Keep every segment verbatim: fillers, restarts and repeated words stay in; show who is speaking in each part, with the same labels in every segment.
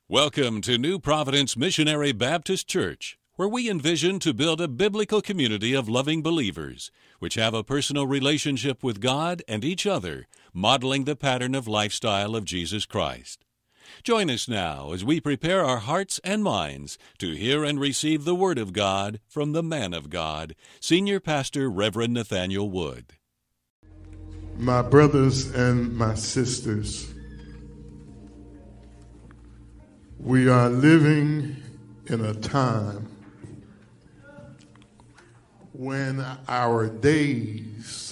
Speaker 1: Welcome to New Providence Missionary Baptist Church, where we envision to build a biblical community of loving believers, which have a personal relationship with God and each other, modeling the pattern of lifestyle of Jesus Christ. Join us now as we prepare our hearts and minds to hear and receive the Word of God from the man of God, Senior Pastor Reverend Nathaniel Wood.
Speaker 2: My brothers and my sisters, we are living in a time when our days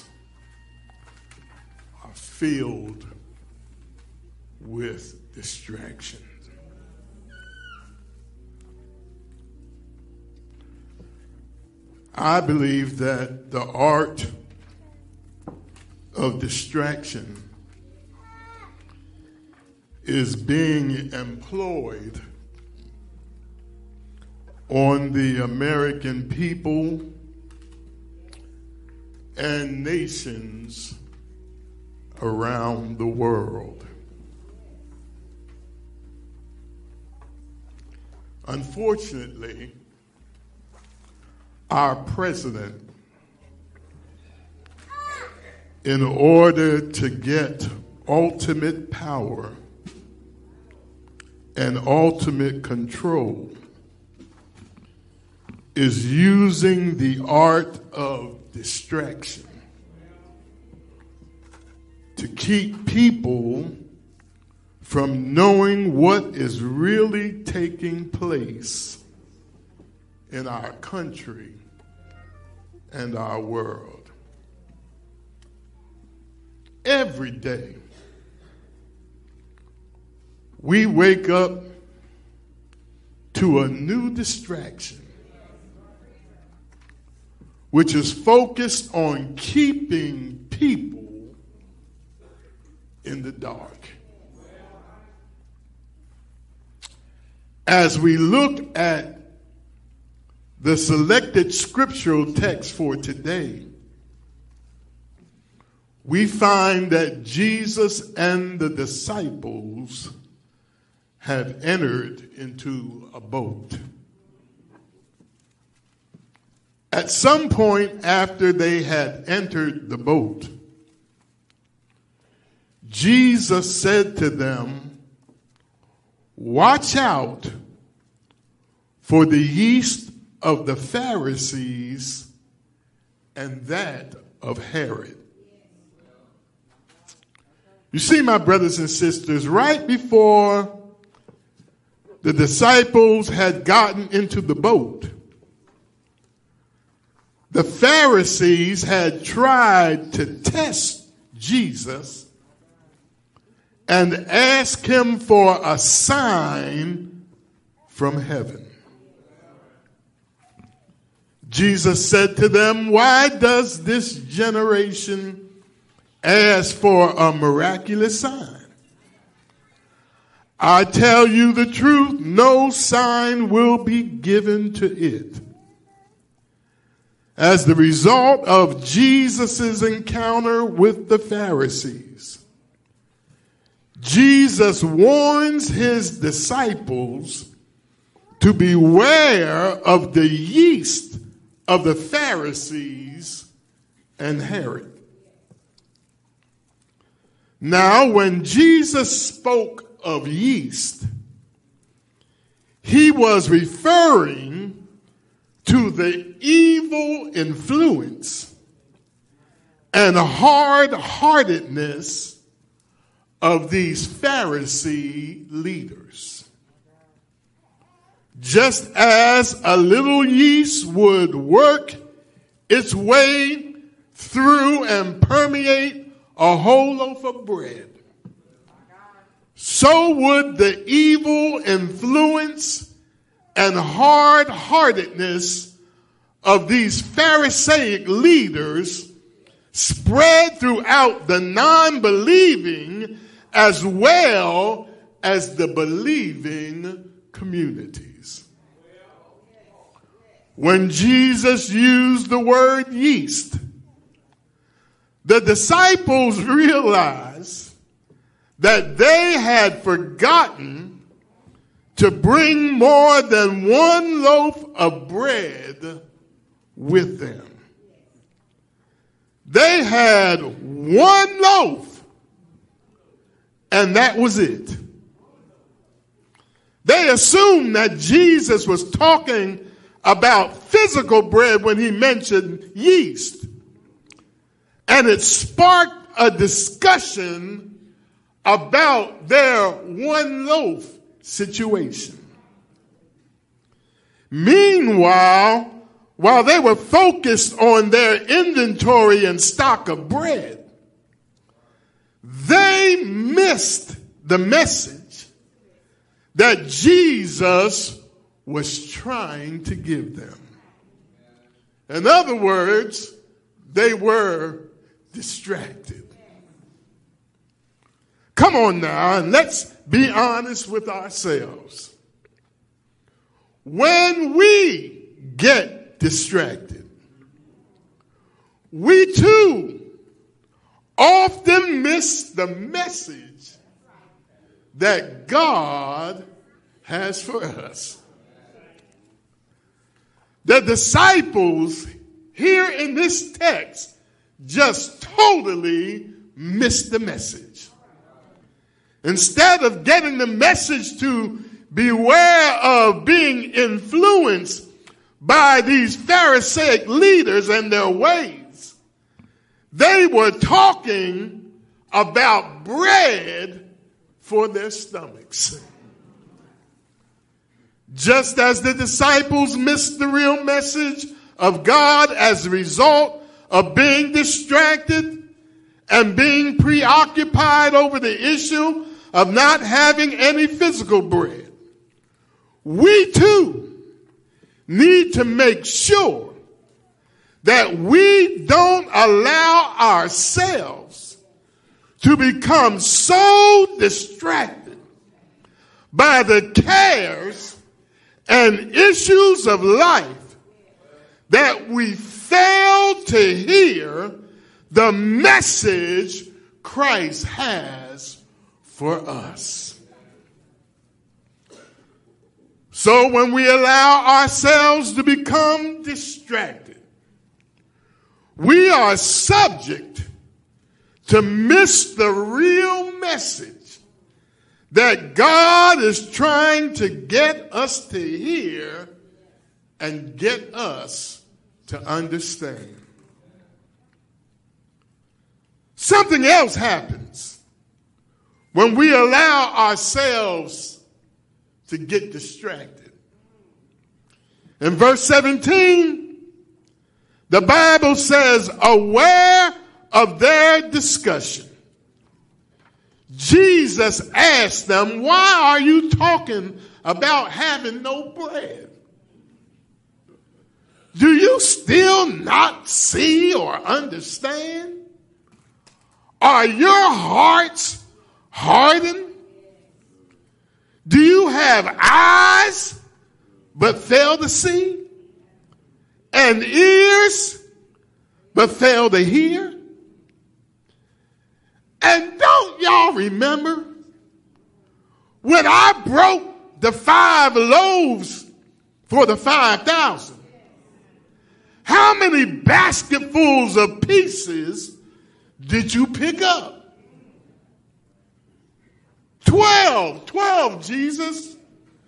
Speaker 2: are filled with distractions. I believe that the art of distraction is being employed on the American people and nations around the world. Unfortunately, our president, in order to get ultimate power and ultimate control, is using the art of distraction to keep people from knowing what is really taking place in our country and our world. Every day, we wake up to a new distraction, which is focused on keeping people in the dark. As we look at the selected scriptural text for today, we find that Jesus and the disciples have entered into a boat. At some point after they had entered the boat, Jesus said to them, "Watch out for the yeast of the Pharisees and that of Herod." You see, my brothers and sisters, right before the disciples had gotten into the boat, the Pharisees had tried to test Jesus and ask him for a sign from heaven. Jesus said to them, "Why does this generation ask for a miraculous sign? I tell you the truth, no sign will be given to it." As the result of Jesus' encounter with the Pharisees, Jesus warns his disciples to beware of the yeast of the Pharisees and Herod. Now, when Jesus spoke of yeast, he was referring to the evil influence and hard-heartedness of these Pharisee leaders. Just as a little yeast would work its way through and permeate a whole loaf of bread, so would the evil influence and hard-heartedness of these Pharisaic leaders spread throughout the non-believing as well as the believing communities. When Jesus used the word yeast, the disciples realized that they had forgotten to bring more than one loaf of bread with them. They had one loaf, and that was it. They assumed that Jesus was talking about physical bread when he mentioned yeast. And it sparked a discussion about their one loaf situation. Meanwhile, while they were focused on their inventory and stock of bread, they missed the message that Jesus was trying to give them. In other words, they were distracted. Come on now, and let's be honest with ourselves. When we get distracted, we too often miss the message that God has for us. The disciples here in this text just totally missed the message. Instead of getting the message to beware of being influenced by these Pharisaic leaders and their ways, they were talking about bread for their stomachs. Just as the disciples missed the real message of God as a result of being distracted and being preoccupied over the issue of not having any physical bread, we too need to make sure that we don't allow ourselves to become so distracted by the cares and issues of life that we fail to hear the message Christ has for us. So when we allow ourselves to become distracted, we are subject to miss the real message that God is trying to get us to hear and get us to understand. Something else happens when we allow ourselves to get distracted. In verse seventeen, the Bible says, aware of their discussion, Jesus asked them, why are you talking about having no bread? Do you still not see or understand? Are your hearts hardened? Do you have eyes but fail to see? And ears but fail to hear? And don't y'all remember when I broke the five loaves for the five thousand? How many basketfuls of pieces did you pick up? Twelve. Twelve, Jesus.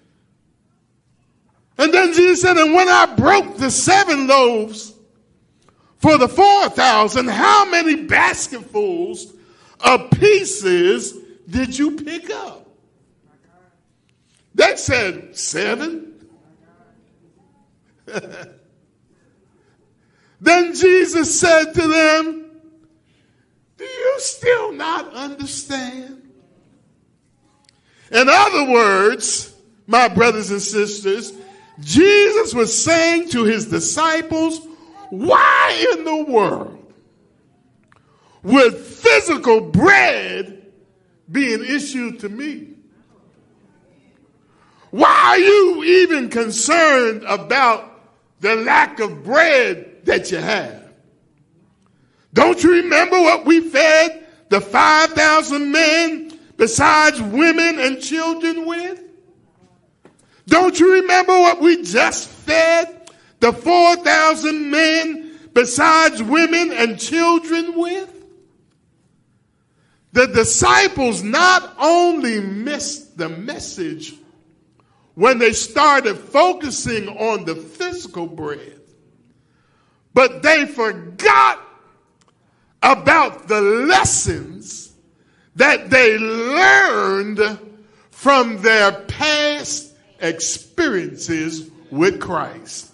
Speaker 2: And then Jesus said, and when I broke the seven loaves for the four thousand, how many basketfuls of pieces did you pick up? They said, seven. Then Jesus said to them, do you still not understand? In other words, my brothers and sisters, Jesus was saying to his disciples, why in the world would physical bread be an issue to me? Why are you even concerned about the lack of bread that you have? Don't you remember what we fed the five thousand men besides women and children with? Don't you remember what we just fed the four thousand men besides women and children with? The disciples not only missed the message when they started focusing on the physical bread, but they forgot about the lessons that they learned from their past experiences with Christ.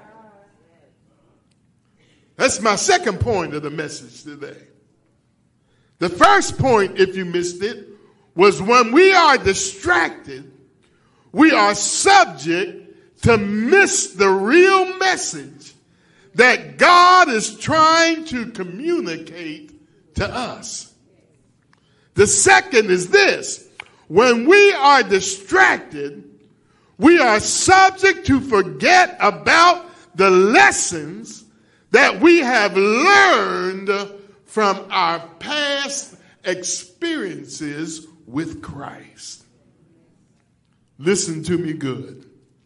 Speaker 2: That's my second point of the message today. The first point, if you missed it, was when we are distracted, we are subject to miss the real message that God is trying to communicate to us. The second is this: when we are distracted, we are subject to forget about the lessons that we have learned from our past experiences with Christ. Listen to me good.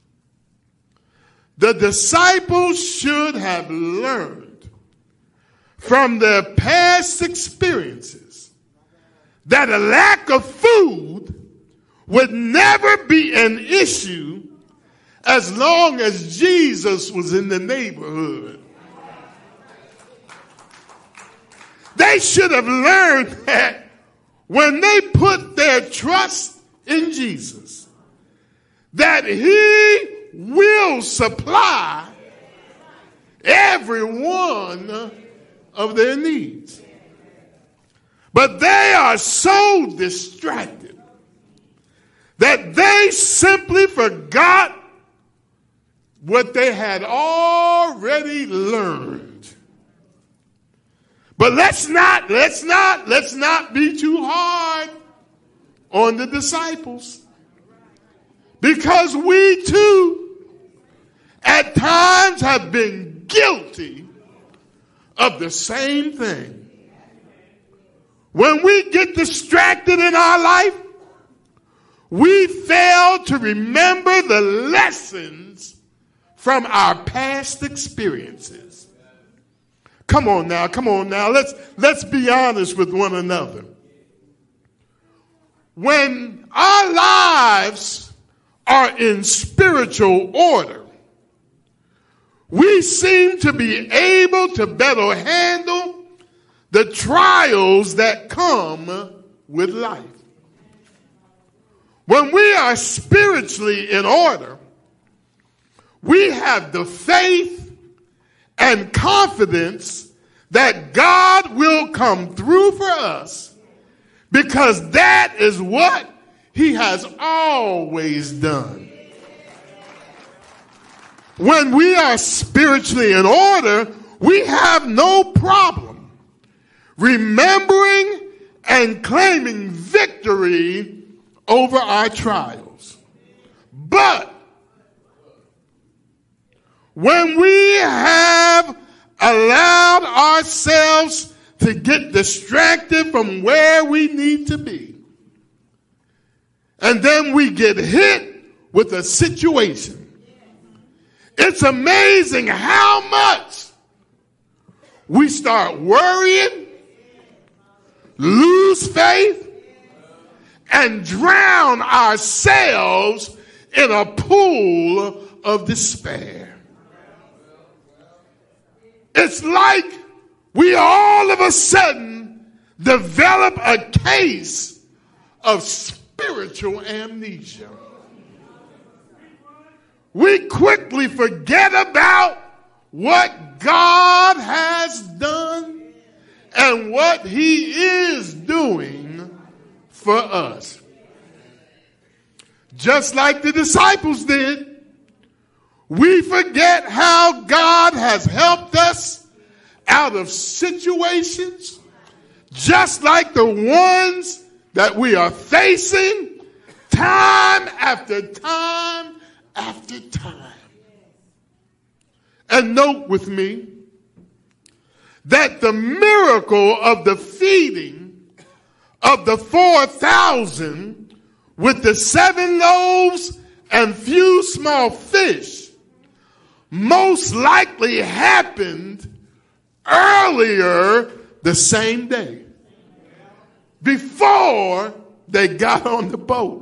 Speaker 2: The disciples should have learned from their past experiences that a lack of food would never be an issue as long as Jesus was in the neighborhood. They should have learned that when they put their trust in Jesus, that he will supply every one of their needs. But they are so distracted that they simply forgot what they had already learned. But let's not, let's not, let's not be too hard on the disciples. Because we too, at times, have been guilty of the same thing. When we get distracted in our life, we fail to remember the lessons from our past experiences. Come on now, come on now. Let's, let's be honest with one another. When our lives are in spiritual order, we seem to be able to better handle the trials that come with life. When we are spiritually in order, we have the faith and confidence that God will come through for us, because that is what he has always done. When we are spiritually in order, we have no problem remembering and claiming victory over our trials. But when we have allowed ourselves to get distracted from where we need to be, and then we get hit with a situation, it's amazing how much we start worrying, lose faith, and drown ourselves in a pool of despair. It's like we all of a sudden develop a case of spiritual amnesia. We quickly forget about what God has done and what he is doing for us. Just like the disciples did, we forget how God has helped us out of situations just like the ones that we are facing time after time after time. And note with me that the miracle of the feeding of the four thousand with the seven loaves and few small fish most likely happened earlier the same day, before they got on the boat.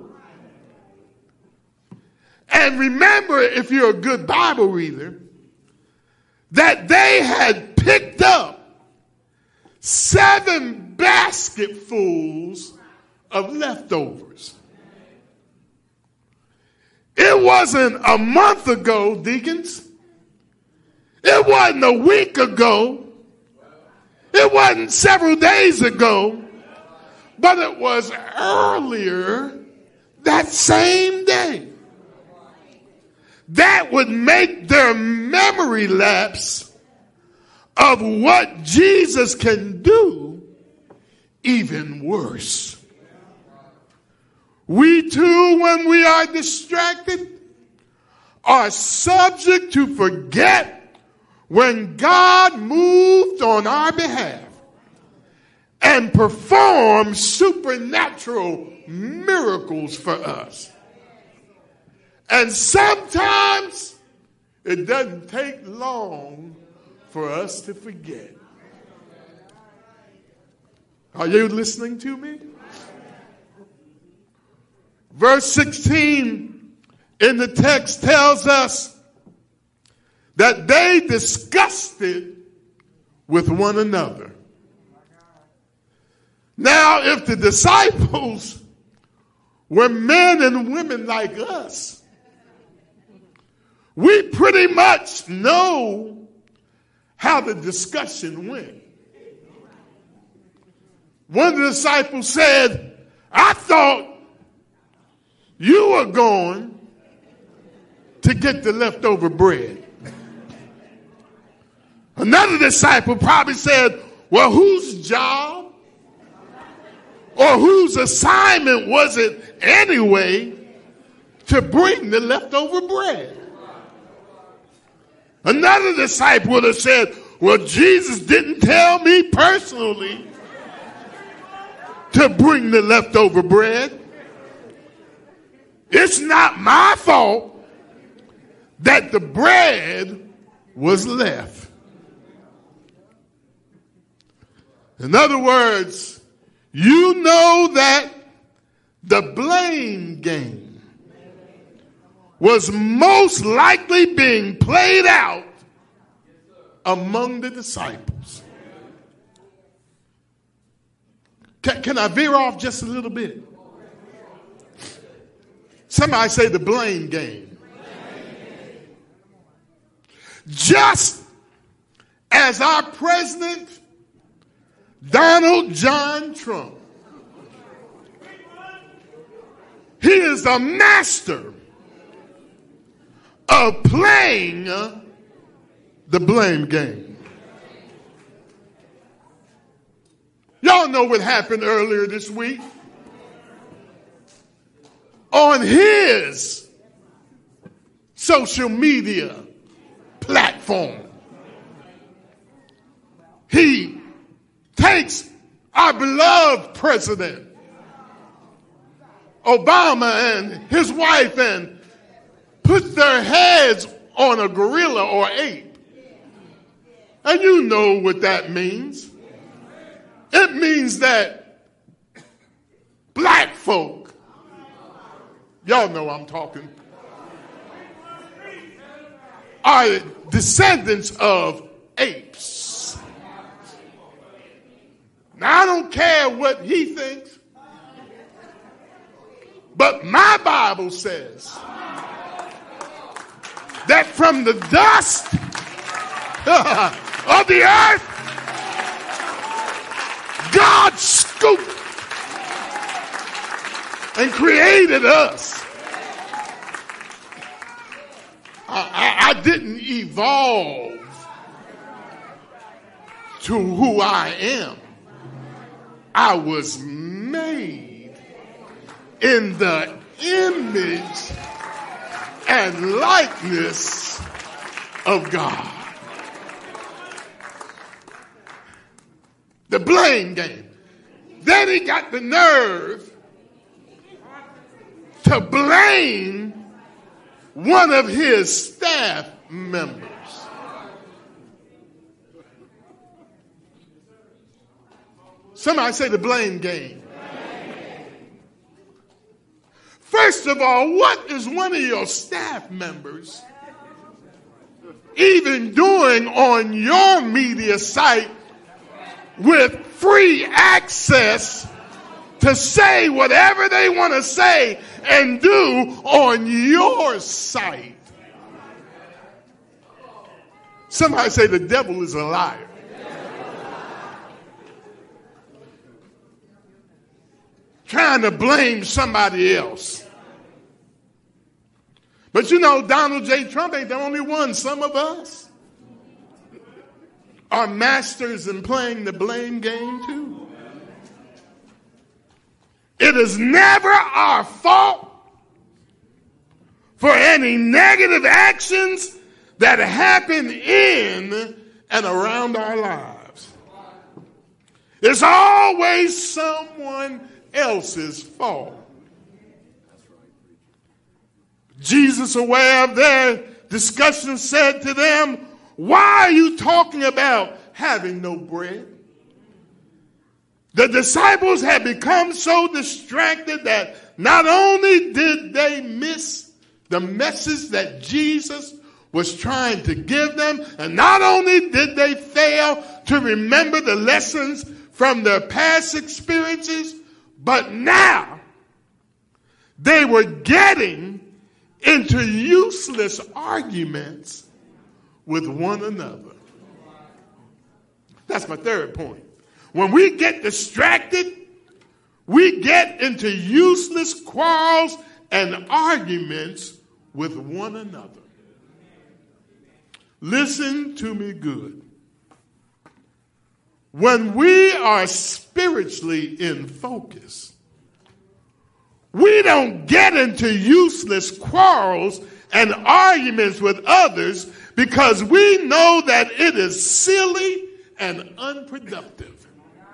Speaker 2: And remember, if you're a good Bible reader, that they had picked up seven basketfuls of leftovers. It wasn't a month ago, deacons. It wasn't a week ago. It wasn't several days ago. But it was earlier that same day. That would make their memory lapse of what Jesus can do even worse. We too, when we are distracted, are subject to forget when God moved on our behalf and performed supernatural miracles for us. And sometimes it doesn't take long for us to forget. Are you listening to me? Verse sixteen in the text tells us that they discussed it with one another. Now, if the disciples were men and women like us, we pretty much know how the discussion went. One of the disciples said, I thought you were going to get the leftover bread. Another disciple probably said, well, whose job or whose assignment was it anyway to bring the leftover bread? Another disciple would have said, well, Jesus didn't tell me personally to bring the leftover bread. It's not my fault that the bread was left. In other words, you know that the blame game was most likely being played out among the disciples. Can, can I veer off just a little bit? Somebody say the blame game. Just as our president, Donald John Trump, he is a master of playing the blame game. Y'all know what happened earlier this week. On his social media platform, he takes our beloved president Obama and his wife and puts their heads on a gorilla or ape. And you know what that means. It means that black folk, y'all know I'm talking, are descendants of apes. Now, I don't care what he thinks, but my Bible says that from the dust of the earth, God scooped and created us. I, I, I didn't evolve to who I am. I was made in the image and likeness of God. The blame game. Then he got the nerve to blame one of his staff members. Somebody say the blame game. First of all, what is one of your staff members even doing on your media site with free access to say whatever they want to say and do on your site? Somebody say the devil is a liar. Trying to blame somebody else. But you know, Donald J. Trump ain't the only one. Some of us are masters in playing the blame game too. It is never our fault for any negative actions that happen in and around our lives. It's always someone else's fault. Jesus, aware of their discussion, said to them, "Why are you talking about having no bread?" The disciples had become so distracted that not only did they miss the message that Jesus was trying to give them, and not only did they fail to remember the lessons from their past experiences, but now they were getting into useless arguments with one another. That's my third point. When we get distracted, we get into useless quarrels and arguments with one another. Listen to me good. When we are spiritually in focus, we don't get into useless quarrels and arguments with others because we know that it is silly and unproductive.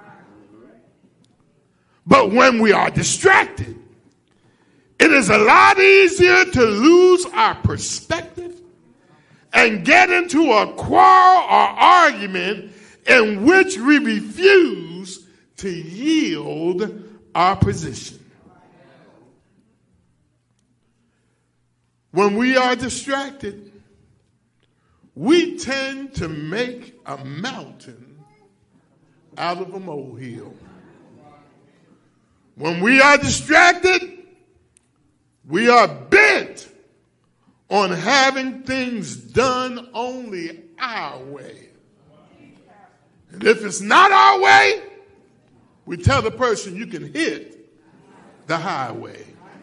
Speaker 2: But when we are distracted, it is a lot easier to lose our perspective and get into a quarrel or argument in which we refuse to yield our position. When we are distracted, we tend to make a mountain out of a molehill. When we are distracted, we are bent on having things done only our way. And if it's not our way, we tell the person you can hit the highway.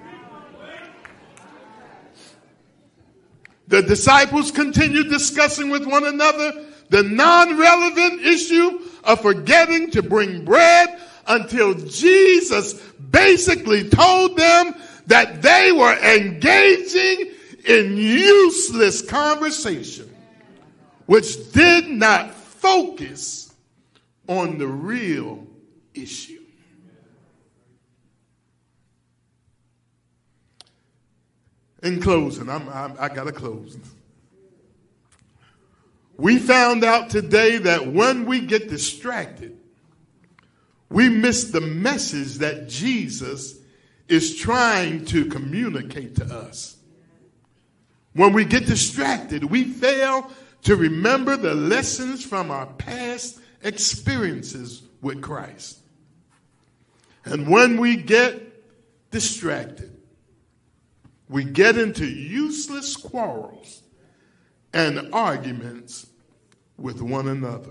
Speaker 2: The disciples continued discussing with one another the non-relevant issue of forgetting to bring bread until Jesus basically told them that they were engaging in useless conversation, which did not focus on the real issue. In closing, I'm, I'm, I got to close. We found out today that when we get distracted, we miss the message that Jesus is trying to communicate to us. When we get distracted, we fail to remember the lessons from our past experiences with Christ. And when we get distracted, we get into useless quarrels and arguments with one another.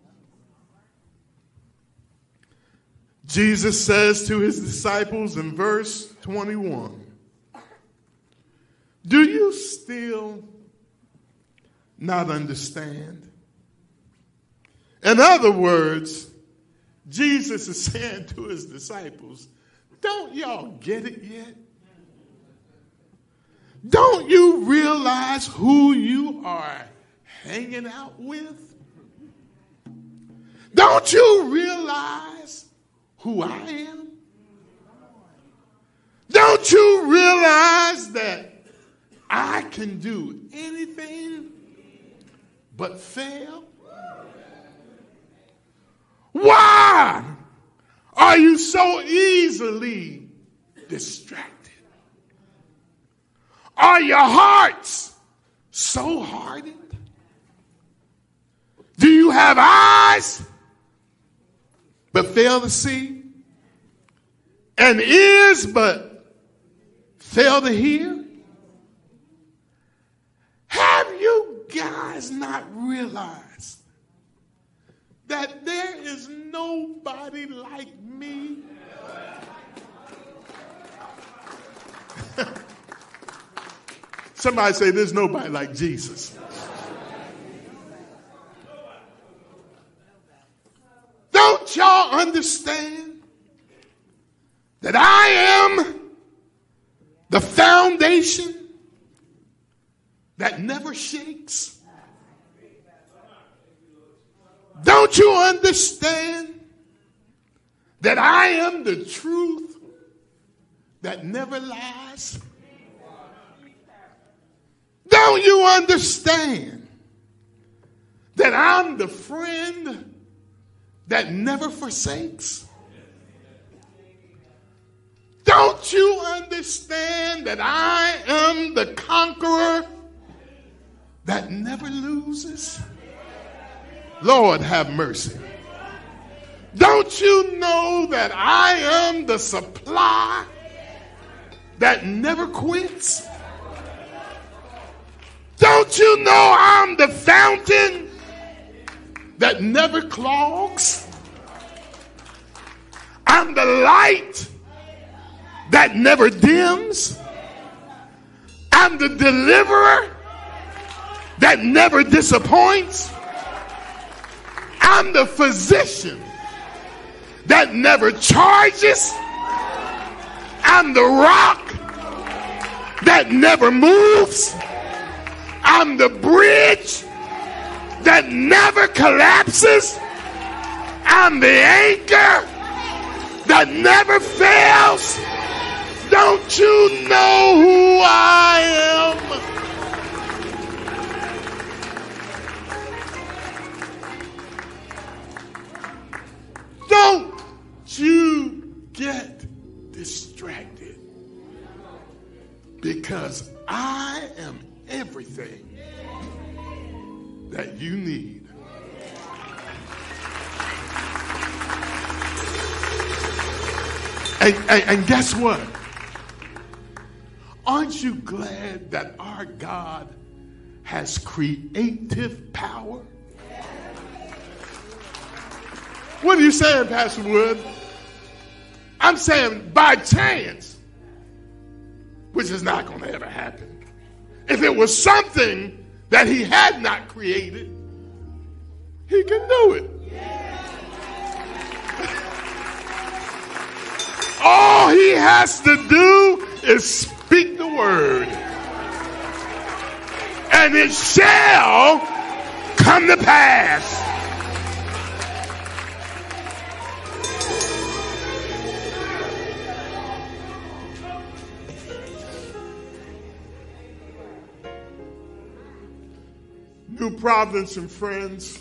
Speaker 2: Jesus says to his disciples in verse twenty-one, "Do you still not understand?" In other words, Jesus is saying to his disciples, don't y'all get it yet? Don't you realize who you are hanging out with? Don't you realize who I am? Don't you realize that I can do anything but fail? Why are you so easily distracted? Are your hearts so hardened? Do you have eyes but fail to see? And ears but fail to hear? Have you guys not realized that there is nobody like me? Somebody say there's nobody like Jesus. Don't y'all understand that I am the foundation that never shakes? Don't you understand that I am the truth that never lies? Don't you understand that I'm the friend that never forsakes? Don't you understand that I am the conqueror that never loses? Lord, have mercy. Don't you know that I am the supply that never quits? Don't you know I'm the fountain that never clogs? I'm the light that never dims. I'm the deliverer that never disappoints. I'm the physician that never charges. I'm the rock that never moves. I'm the bridge that never collapses. I'm the anchor that never fails. Don't you know who I am? Don't you get distracted, because I am everything that you need. And, and, and guess what? Aren't you glad that our God has creative power? What are you saying, Pastor Wood? I'm saying by chance, which is not going to ever happen. If it was something that he had not created, he can do it. All he has to do is speak the word, and it shall come to pass. New Providence and friends,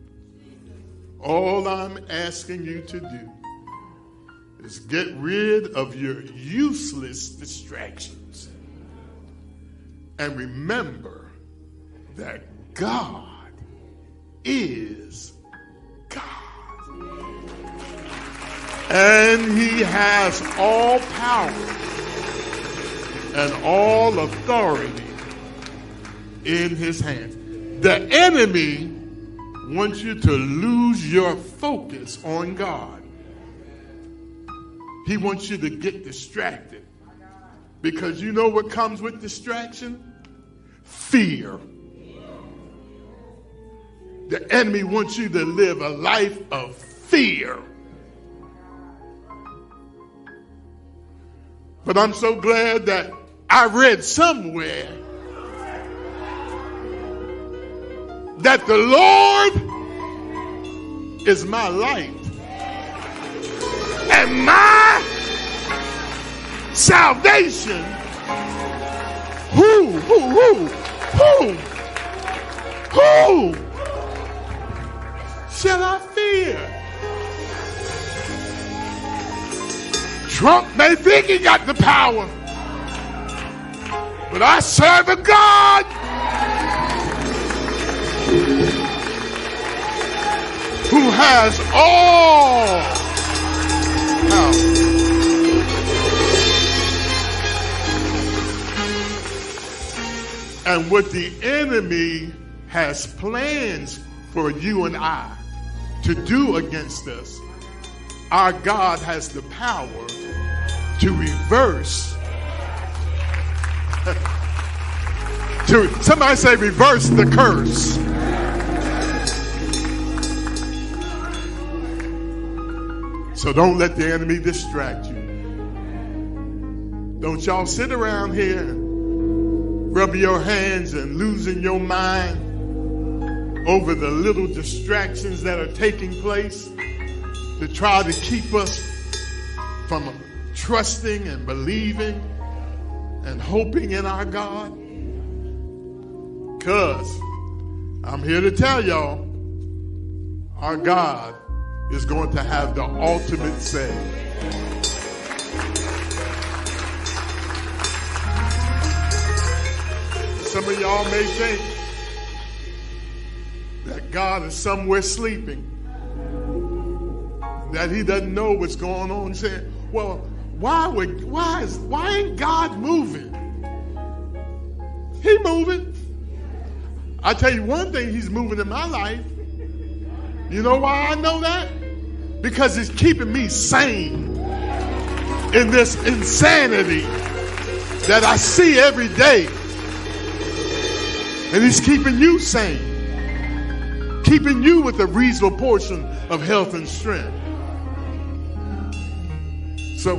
Speaker 2: all I'm asking you to do is get rid of your useless distractions and remember that God is God. And he has all power and all authority in his hands. The enemy wants you to lose your focus on God. He wants you to get distracted. Because you know what comes with distraction? Fear. The enemy wants you to live a life of fear. But I'm so glad that I read somewhere that the Lord is my light and my salvation. Who, who, who, who, who shall I fear? Trump may think he got the power, but I serve a God who has all power. And what the enemy has plans for you and I to do against us, our God has the power to reverse. to somebody say reverse the curse. So don't let the enemy distract you. Don't y'all sit around here and rub your hands and losing your mind over the little distractions that are taking place to try to keep us from trusting and believing and hoping in our God. Because I'm here to tell y'all, our God is going to have the ultimate say. Some of y'all may think that God is somewhere sleeping, that he doesn't know what's going on. Saying, well, why would why is why ain't God moving? He moving. I tell you one thing, he's moving in my life. You know why I know that? Because it's keeping me sane in this insanity that I see every day. And he's keeping you sane, keeping you with a reasonable portion of health and strength. So,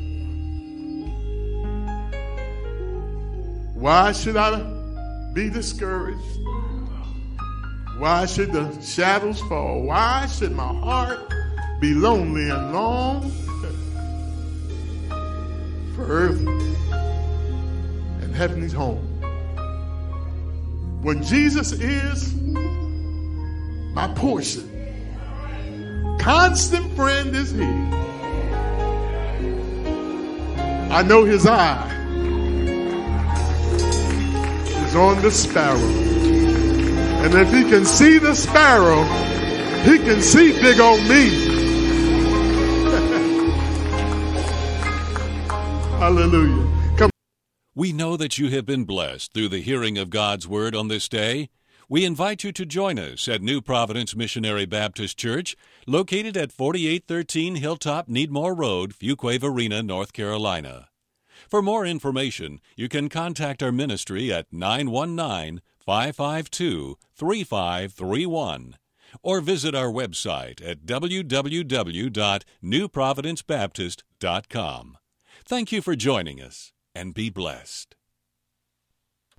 Speaker 2: why should I be discouraged? Why should the shadows fall? Why should my heart be lonely and long for earth and heaven's home? When Jesus is my portion, constant friend is he. I know his eye is on the sparrow. And if he can see the sparrow, he can see big old me. Hallelujah. Come.
Speaker 1: We know that you have been blessed through the hearing of God's Word on this day. We invite you to join us at New Providence Missionary Baptist Church, located at forty-eight thirteen Hilltop Needmore Road, Fuquay-Varina, North Carolina. For more information, you can contact our ministry at nine one nine, five five two, three five three one or visit our website at w w w dot new providence baptist dot com. Thank you for joining us, and be blessed.